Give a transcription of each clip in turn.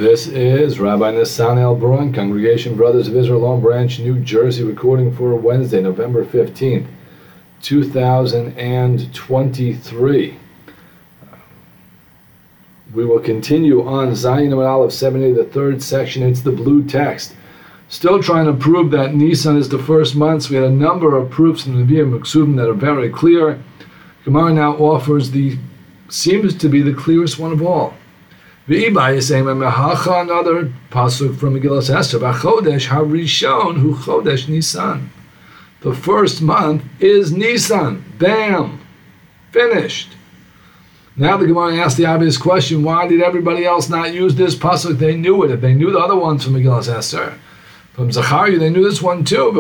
This is Rabbi Nissan El-Brun, Congregation Brothers of Israel, Long Branch, New Jersey, recording for Wednesday, November 15th, 2023. We will continue on Zayin Amud Aleph 70, the third section. It's the blue text. Still trying to prove that Nisan is the first month. So we had a number of proofs in the Nevi'im Meksubim that are very clear. Gemara now offers seems to be the clearest one of all. Another pasuk from Megillas Esther, Chodesh Harishon hu Chodesh Nisan. The first month is Nisan. Bam! Finished. Now the Gemara asks the obvious question, why did everybody else not use this pasuk? They knew it. If they knew the other ones from Megillas Esther, from Zachariah, they knew this one too.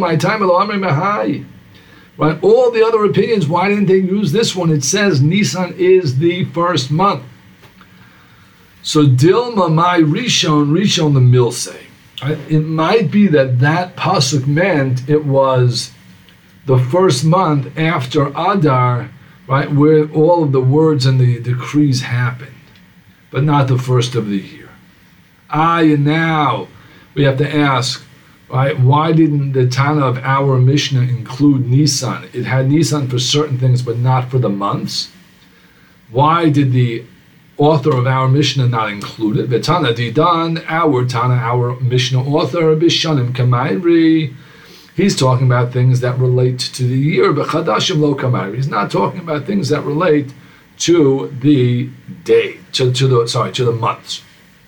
Right? All the other opinions, why didn't they use this one? It says Nisan is the first month. So Dilma Mai Rishon the Milsei. Right? It might be that pasuk meant it was the first month after Adar, right, where all of the words and the decrees happened, but not the first of the year. And now we have to ask, right, why didn't the Tana of our Mishnah include Nisan? It had Nisan for certain things, but not for the months. Why did the author of our Mishnah not include it? V'Tana Didan, our Mishnah author, Bishanim Kamairi. He's talking about things that relate to the year, but Chadashim Lo Kamairi. He's not talking about things that relate to the day, to the months.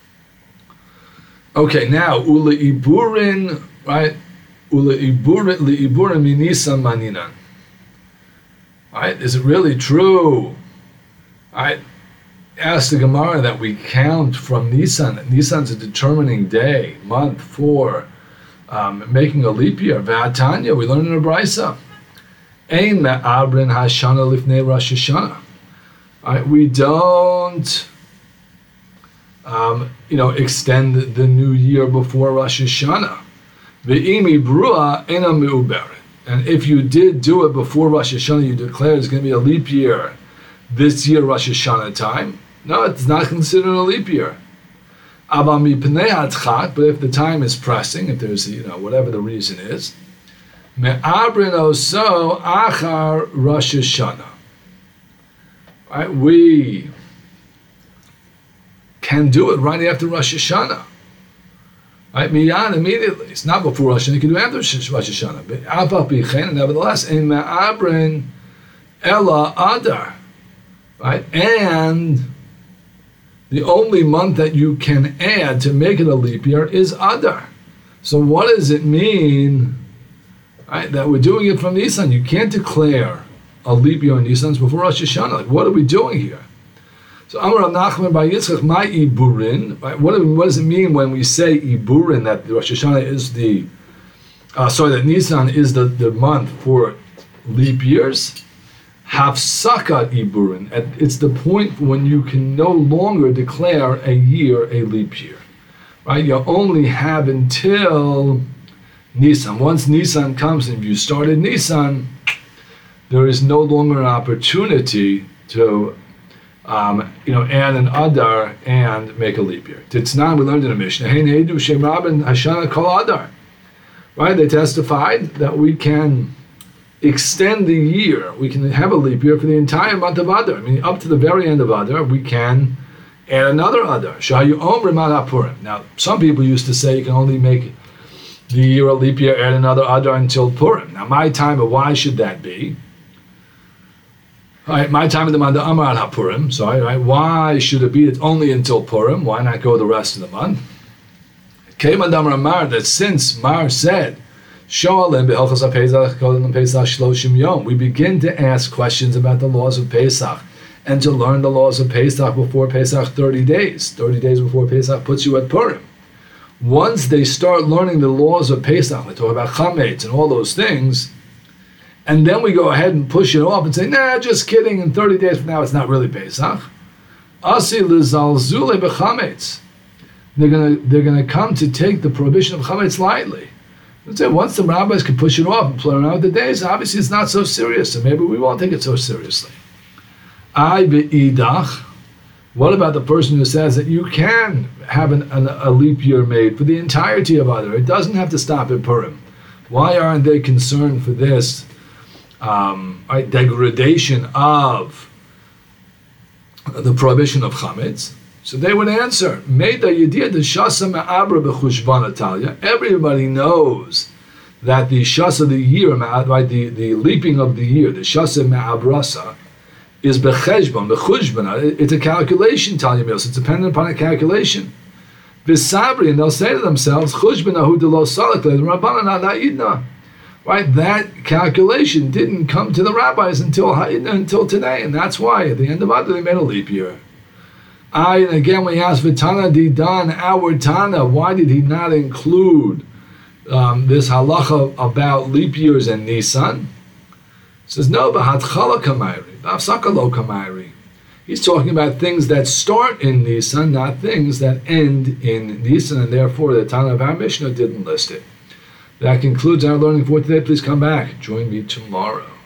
Okay, now Ula Iburin, right? Ula Iburin Minisan Maninan. Right? Is it really true? Right? Ask the Gemara that we count from Nisan. Nisan's a determining day, month for making a leap year. V'atanya, we learn in a Brisa. Ein me'abrin hashana lifnei Rosh Hashanah. Right? We don't, extend the new year before Rosh Hashanah. Ve'imi brua ena me'uberet. And if you did do it before Rosh Hashanah, you declare it's going to be a leap year this year, Rosh Hashanah time. No, it's not considered a leap year. But if the time is pressing, if there's, whatever the reason is, me'abrin oso achar Rosh Hashanah. Right? We can do it right after Rosh Hashanah. Right? Miyan, immediately. It's not before Rosh Hashanah. You can do it after Rosh Hashanah. But nevertheless, in me'abrin ela adar. Right? And the only month that you can add to make it a leap year is Adar. So what does it mean, right, that we're doing it from Nisan? You can't declare a leap year on Nisan before Rosh Hashanah. Like, what are we doing here? So Amar Rav Nachman bar Yitzchak, my Iburin, right? What does it mean when we say Iburin, that Rosh Hashanah is that Nisan is the month for leap years? Hafsaka Iburin. It's the point when you can no longer declare a year a leap year. Right? You only have until Nisan. Once Nisan comes and you started Nisan, there is no longer an opportunity to add an Adar and make a leap year. Titznan, we learned in a Mishnah, Hein Heidu Shem Rabin Hashana Kol Adar. Right? They testified that we can extend the year. We can have a leap year for the entire month of Adar. I mean, up to the very end of Adar, we can add another Adar. Shayu Omer Mad Purim. Now, some people used to say you can only make the year a leap year, add another Adar until Purim. Now, my time, but why should that be? All right, my time of the month of Amar HaPurim. Sorry, right? Why should it be? It's only until Purim. Why not go the rest of the month? Keiman Amar, that since Mar said, we begin to ask questions about the laws of Pesach and to learn the laws of Pesach before Pesach 30 days. 30 days before Pesach puts you at Purim. Once they start learning the laws of Pesach, they talk about chametz and all those things, and then we go ahead and push it off and say, nah, just kidding, in 30 days from now it's not really Pesach. They're gonna come to take the prohibition of chametz lightly. Once the rabbis can push it off and play around with the days, obviously it's not so serious, so maybe we won't take it so seriously. What about the person who says that you can have a leap year made for the entirety of Adar. It doesn't have to stop at Purim. Why aren't they concerned for this degradation of the prohibition of chametz? So they would answer, everybody knows that the shas of the year, right, the leaping of the year, the shas me'abrasa, is becheshbon. It's a calculation, Talia Mills. It's dependent upon a calculation. V'sabri, and they'll say to themselves, chushbanahu de lo salak le'rabbanan ala idna. Right, that calculation didn't come to the rabbis until today, and that's why at the end of Adar they made a leap year. And again, we ask Vitana Didan, our Tana, why did he not include this halacha about leap years and Nisan? He says, no, b'hatchala kamayri, b'afsaka lo kamayri. He's talking about things that start in Nisan, not things that end in Nisan, and therefore the Tana of our Mishnah didn't list it. That concludes our learning for today. Please come back. Join me tomorrow.